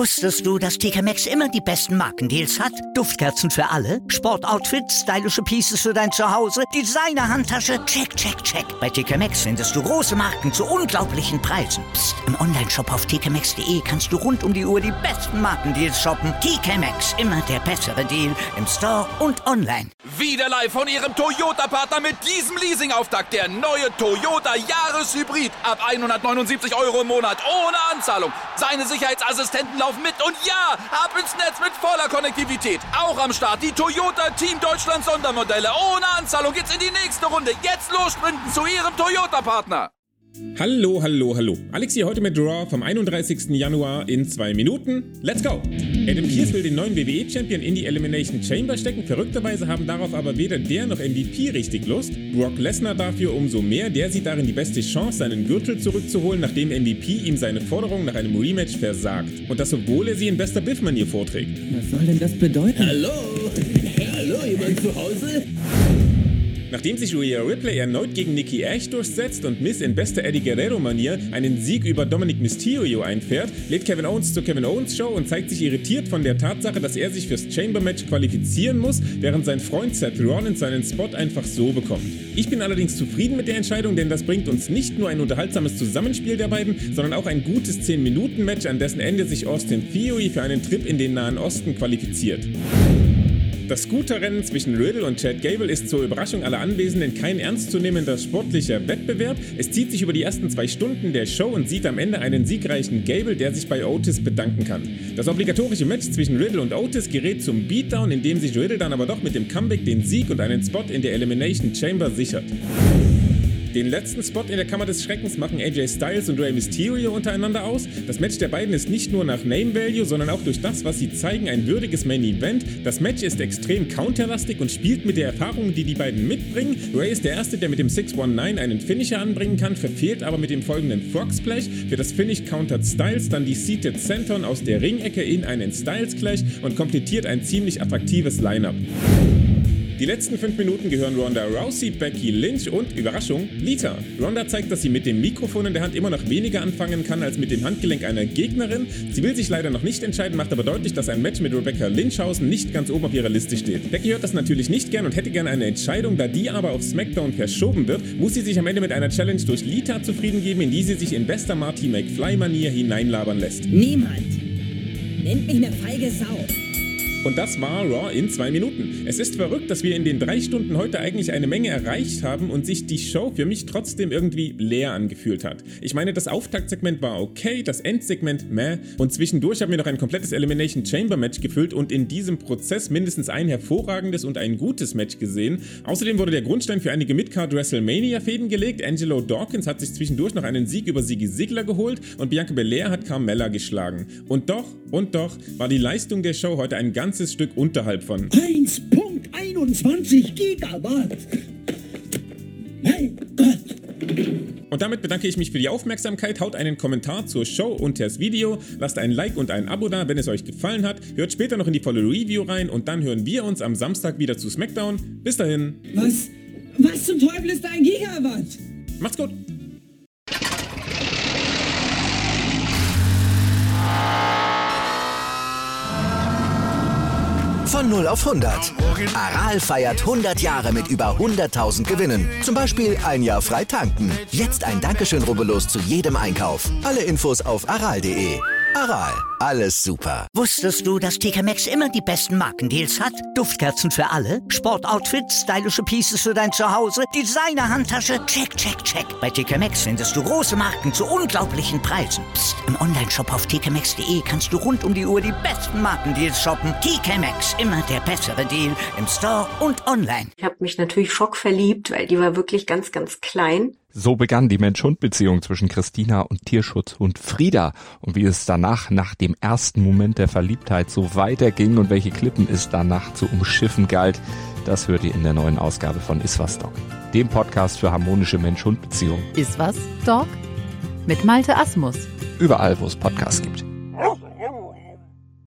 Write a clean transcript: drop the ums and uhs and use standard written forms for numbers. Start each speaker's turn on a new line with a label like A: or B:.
A: Wusstest du, dass TK Maxx immer die besten Markendeals hat? Duftkerzen für alle, Sportoutfits, stylische Pieces für dein Zuhause, Designer-Handtasche, check, check, check. Bei TK Maxx findest du große Marken zu unglaublichen Preisen. Psst. Im Onlineshop auf tkmaxx.de kannst du rund um die Uhr die besten Markendeals shoppen. TK Maxx, immer der bessere Deal im Store und online.
B: Wieder live von Ihrem Toyota-Partner mit diesem Leasing-Auftakt. Der neue Toyota Jahreshybrid. Ab 179 € im Monat. Ohne Anzahlung. Seine Sicherheitsassistenten laufen mit. Und ja, ab ins Netz mit voller Konnektivität. Auch am Start die Toyota Team Deutschland Sondermodelle. Ohne Anzahlung geht's in die nächste Runde. Jetzt los sprinten zu Ihrem Toyota-Partner.
C: Hallo. Alex hier heute mit Raw vom 31. Januar in 2 Minuten. Let's go! Adam Pearce will den neuen WWE-Champion in die Elimination Chamber stecken. Verrückterweise haben darauf aber weder der noch MVP richtig Lust. Brock Lesnar dafür umso mehr. Der sieht darin die beste Chance, seinen Gürtel zurückzuholen, nachdem MVP ihm seine Forderung nach einem Rematch versagt. Und das, obwohl er sie in bester Biff-Manier vorträgt.
D: Was soll denn das bedeuten?
E: Hallo, jemand zu Hause?
C: Nachdem sich Rhea Ripley erneut gegen Nikki Ash durchsetzt und Miz in bester Eddie Guerrero-Manier einen Sieg über Dominic Mysterio einfährt, lädt Kevin Owens zur Kevin Owens Show und zeigt sich irritiert von der Tatsache, dass er sich fürs Chamber-Match qualifizieren muss, während sein Freund Seth Rollins seinen Spot einfach so bekommt. Ich bin allerdings zufrieden mit der Entscheidung, denn das bringt uns nicht nur ein unterhaltsames Zusammenspiel der beiden, sondern auch ein gutes 10-Minuten-Match, an dessen Ende sich Austin Theory für einen Trip in den Nahen Osten qualifiziert. Das Scooterrennen zwischen Riddle und Chad Gable ist zur Überraschung aller Anwesenden kein ernstzunehmender sportlicher Wettbewerb. Es zieht sich über die ersten 2 Stunden der Show und sieht am Ende einen siegreichen Gable, der sich bei Otis bedanken kann. Das obligatorische Match zwischen Riddle und Otis gerät zum Beatdown, in dem sich Riddle dann aber doch mit dem Comeback den Sieg und einen Spot in der Elimination Chamber sichert. Den letzten Spot in der Kammer des Schreckens machen AJ Styles und Rey Mysterio untereinander aus. Das Match der beiden ist nicht nur nach Name Value, sondern auch durch das, was sie zeigen, ein würdiges Main Event. Das Match ist extrem counterlastig und spielt mit der Erfahrung, die die beiden mitbringen. Rey ist der Erste, der mit dem 619 einen Finisher anbringen kann, verfehlt aber mit dem folgenden Frog Splash. Für das Finish countert Styles dann die Seated Senton aus der Ringecke in einen Styles Clash und komplettiert ein ziemlich attraktives Line-Up. Die letzten 5 Minuten gehören Ronda Rousey, Becky Lynch und, Überraschung, Lita. Ronda zeigt, dass sie mit dem Mikrofon in der Hand immer noch weniger anfangen kann als mit dem Handgelenk einer Gegnerin. Sie will sich leider noch nicht entscheiden, macht aber deutlich, dass ein Match mit Rebecca Lynchhausen nicht ganz oben auf ihrer Liste steht. Becky hört das natürlich nicht gern und hätte gern eine Entscheidung, da die aber auf SmackDown verschoben wird, muss sie sich am Ende mit einer Challenge durch Lita zufrieden geben, in die sie sich in bester Marty McFly-Manier hineinlabern lässt.
D: Niemand nennt mich eine feige Sau.
C: Und das war Raw in 2 Minuten. Es ist verrückt, dass wir in den 3 Stunden heute eigentlich eine Menge erreicht haben und sich die Show für mich trotzdem irgendwie leer angefühlt hat. Ich meine, das Auftaktsegment war okay, das Endsegment meh und zwischendurch haben wir noch ein komplettes Elimination Chamber Match gefüllt und in diesem Prozess mindestens ein hervorragendes und ein gutes Match gesehen. Außerdem wurde der Grundstein für einige Midcard WrestleMania Fäden gelegt. Angelo Dawkins hat sich zwischendurch noch einen Sieg über Siggy Ziggler geholt und Bianca Belair hat Carmella geschlagen. Und doch war die Leistung der Show heute ein ganzes Stück unterhalb von
E: 1.21 Gigawatt. Mein Gott.
C: Und damit bedanke ich mich für die Aufmerksamkeit. Haut einen Kommentar zur Show unter das Video, lasst ein Like und ein Abo da, wenn es euch gefallen hat. Hört später noch in die volle Review rein und dann hören wir uns am Samstag wieder zu SmackDown. Bis dahin.
D: Was zum Teufel ist 1 Gigawatt?
C: Macht's gut.
F: Von 0 auf 100. Aral feiert 100 Jahre mit über 100.000 Gewinnen. Zum Beispiel 1 Jahr frei tanken. Jetzt ein Dankeschön, rubbellos zu jedem Einkauf. Alle Infos auf aral.de. Aral, alles super.
A: Wusstest du, dass TK Maxx immer die besten Markendeals hat? Duftkerzen für alle, Sportoutfits, stylische Pieces für dein Zuhause, Designer-Handtasche, check, check, check. Bei TK Maxx findest du große Marken zu unglaublichen Preisen. Psst. Im Onlineshop auf tkmaxx.de kannst du rund um die Uhr die besten Markendeals shoppen. TK Maxx, immer der bessere Deal im Store und online.
G: Ich habe mich natürlich schockverliebt, weil die war wirklich ganz, ganz klein.
H: So begann die Mensch-Hund-Beziehung zwischen Christina und Tierschutzhund Frieda. Und wie es danach, nach dem ersten Moment der Verliebtheit, so weiterging und welche Klippen es danach zu umschiffen galt, das hört ihr in der neuen Ausgabe von Iswas Dog, dem Podcast für harmonische Mensch-Hund-Beziehungen.
I: Iswas Dog? Mit Malte Asmus.
H: Überall, wo es Podcasts gibt.